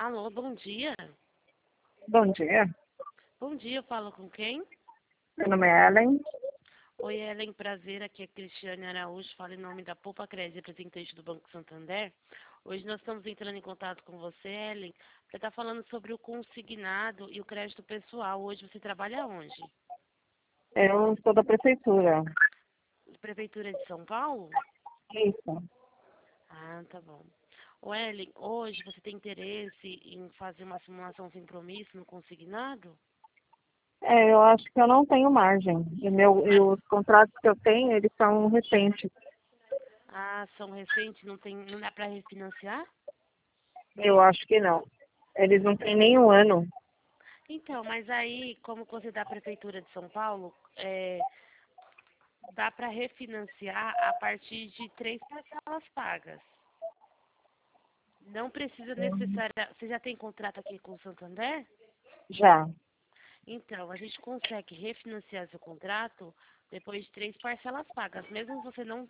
Alô, bom dia. Bom dia, Bom dia, eu falo com quem? meu nome é Ellen. Oi, Ellen, prazer, aqui é Cristiane Araújo, falo em nome da Poupa Crédito, representante do Banco Santander. Hoje nós estamos entrando em contato com você, Ellen, para estar falando sobre o consignado e o crédito pessoal. Hoje você trabalha onde? Eu sou da prefeitura. Prefeitura de São Paulo? Isso. Ah, tá bom. Ô, Ellen, hoje você tem interesse em fazer uma simulação sem compromisso no consignado? Eu acho que eu não tenho margem. E os contratos que eu tenho, eles são recentes. Ah, são recentes, não dá para refinanciar? Eu acho que não. Eles não têm nem um ano. Então, mas aí, como você é da Prefeitura de São Paulo, dá para refinanciar a partir de 3 parcelas pagas. Não precisa necessariamente. Você já tem contrato aqui com o Santander? Já. Então, a gente consegue refinanciar seu contrato depois de 3 parcelas pagas. Mesmo você não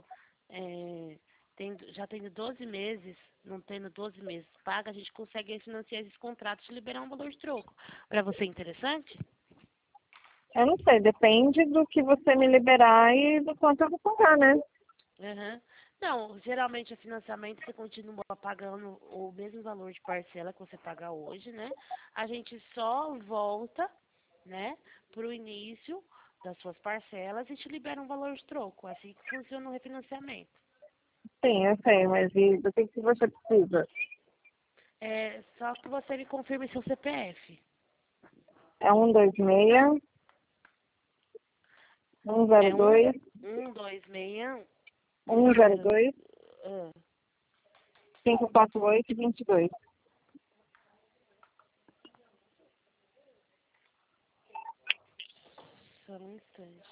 já tendo 12 meses, não tendo 12 meses paga, a gente consegue refinanciar esses contratos e liberar um valor de troco. Para você é interessante? Eu não sei, depende do que você me liberar e do quanto eu vou pagar, né? Uhum. Não, geralmente o financiamento você continua pagando o mesmo valor de parcela que você paga hoje, né? A gente só volta, né, para o início das suas parcelas e te libera um valor de troco. É assim que funciona o refinanciamento. Sim, eu sei, mas e do que você precisa? É só que você me confirme seu CPF. É 126, É um 102, 126 10 102, ah, 548 22. só um instante.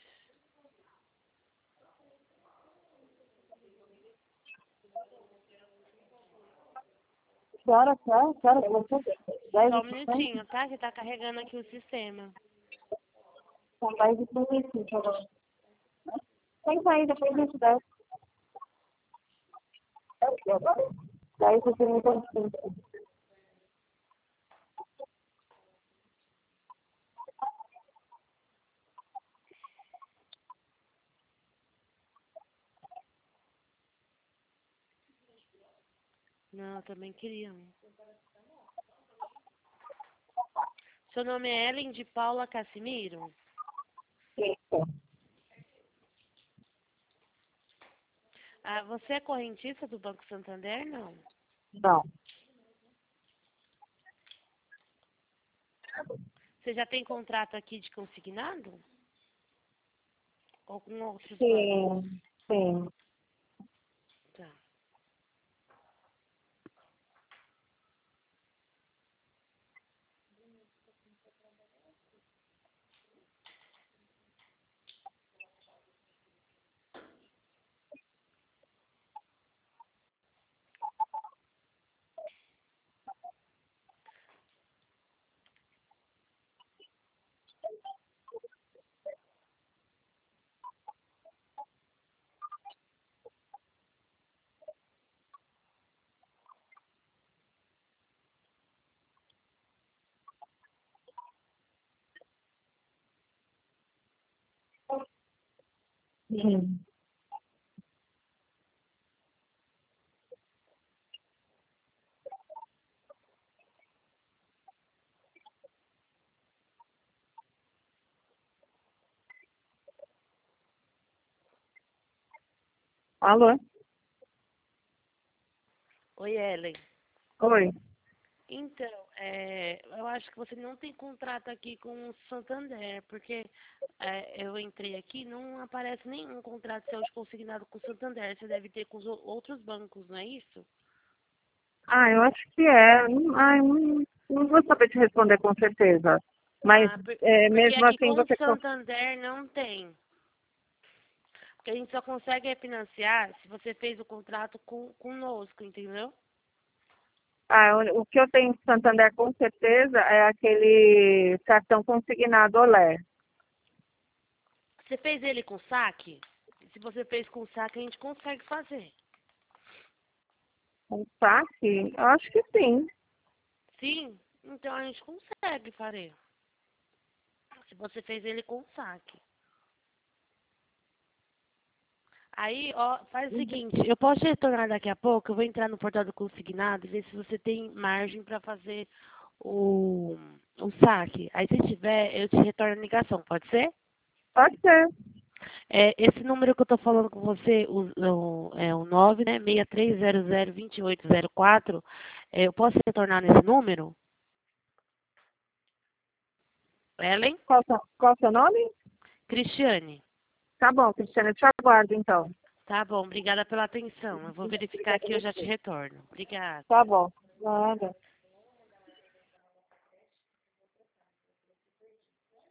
Que hora que você? 10 Só e um 50? minutinho, tá? Que tá carregando aqui o sistema. São 10 e 35 agora. Tem que sair depois das 10. 10 e 35. Não, eu também queria um. Seu nome é Ellen de Paula Cassimiro? Isso. Ah, você é correntista do Banco Santander, não? Não. Você já tem contrato aqui de consignado? Ou com outros bancos? Sim, sim. Tá. Sim. Alô? Oi, Ellen. Oi. Então, eu acho que você não tem contrato aqui com o Santander, porque eu entrei aqui, não aparece nenhum contrato seu de consignado com o Santander. Você deve ter com os outros bancos, não é isso? Eu acho que é. Não vou saber te responder com certeza. Mas Ah, porque mesmo aqui assim com o você. Santander não tem. Porque a gente só consegue refinanciar se você fez o contrato conosco, entendeu? O que eu tenho em Santander com certeza é aquele cartão consignado Olé. Você fez ele com saque? Se você fez com saque, a gente consegue fazer. Um saque? Eu acho que sim. Sim? Então a gente consegue, farei. Se você fez ele com saque. Aí, ó, faz o seguinte, eu posso te retornar daqui a pouco, eu vou entrar no portal do consignado e ver se você tem margem para fazer o saque. Aí se tiver, eu te retorno a ligação, pode ser? Pode ser. Esse número que eu tô falando com você, é o 9, né? 63002804. Eu posso retornar nesse número? Ellen? Qual o seu nome? Cristiane. Tá bom, Cristiana, eu te aguardo então. Tá bom, obrigada pela atenção. Eu vou verificar aqui e eu já te retorno. Obrigada. Tá bom. Nada.